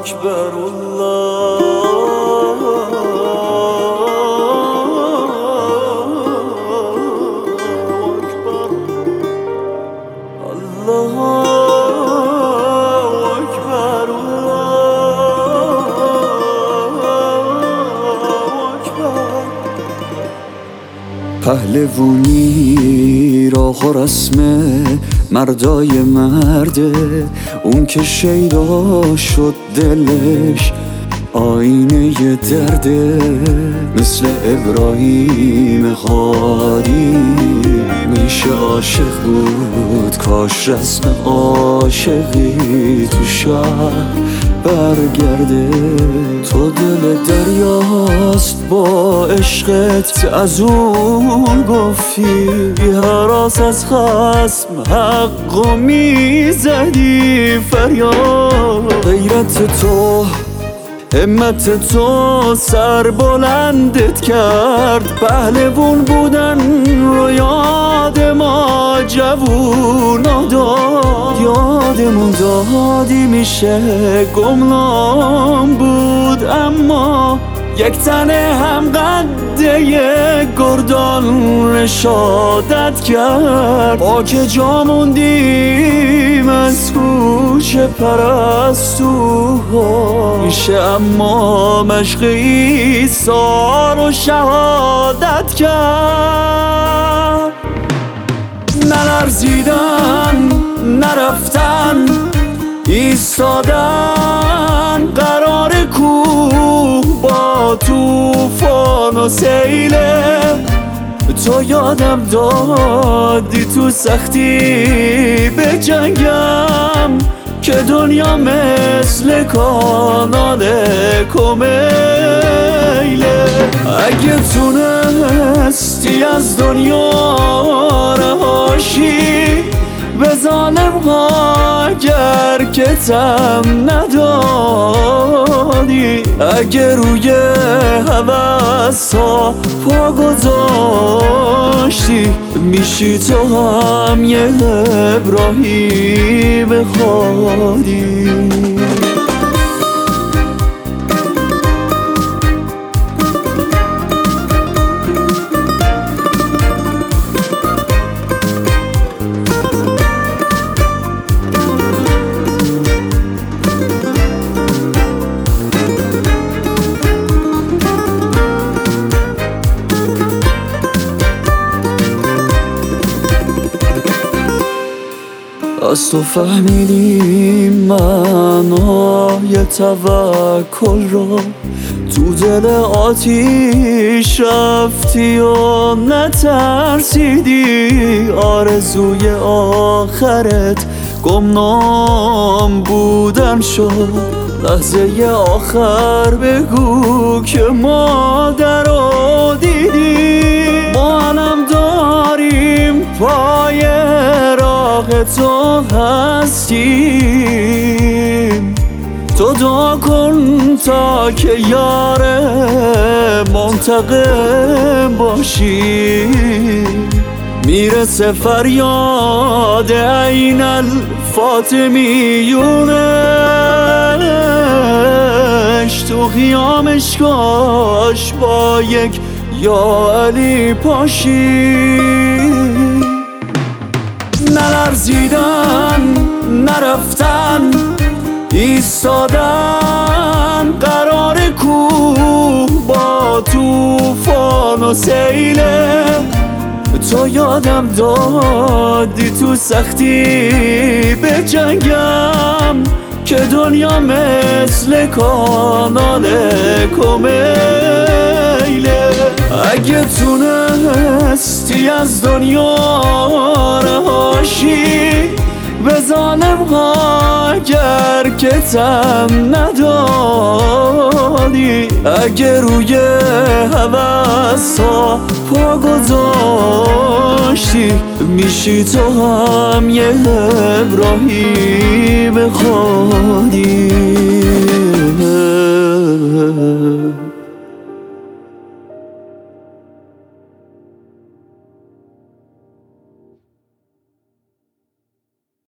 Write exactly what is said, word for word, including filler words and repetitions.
اکبر الله اکبر الله اکبر الله اکبر. پهلوونی راه و رسمه مردای مرده، اون که شیدا شد دلش آینه درده. مثل ابراهیم هادی میشه عاشق بود، کاش رسم عاشقی تو شهر برگرده. تو دل دریاست با عشقت از اون گفتی، بی حراس از خصم حقو میزدی فریاد. غیرت تو همت تو سر بلندت کرد، پهلوون بودن رو یاد ما جوونا داد. یادمون دادی میشه گمنام بود، اما یک تنه هم قده گردان رشادت کرد. با که جا موندیم از کوچه پرستوها، میشه اما مشق عیسی رو شهادت کرد. نلرزیدن نرفتن ایستادن، قرار کوه با توفان و سیله. تو یادم دادی تو سختی به جنگم، که دنیا مثل کانال کمیله. اگه تونستی از دنیا رهاشی، به ظالم ها اگر که تم ندادی، اگر روی هوس ها پا گذاشتی، میشی تو هم یه ابراهیم هادی. از تو فهمیدیم معنای توکل را، تو دل آتیش رفتی و نترسیدی. آرزوی آخرت گمنام بودن شد، لحظه آخر بگو که مادر رو دیدی. ما هم داریم پای راه تو هستیم، تو دعا کن تا که یار منتقم باشی. میرسه فریاد عین الفاطمیونش، تو خیامش کاش با یک یا علی پاشی. نلرزیدن نرفتن ایستادن، قرار کوه با توفان و سیله. تو یادم دادی تو سختی به جنگم، که دنیا مثل کانال کمیله. اگه تونستی از دنیا رهاشی، به ظالم ها اگر که تم ندادی، اگه روی هوس ها پا گذاشتی، میشی تو هم یه ابراهیم هادی.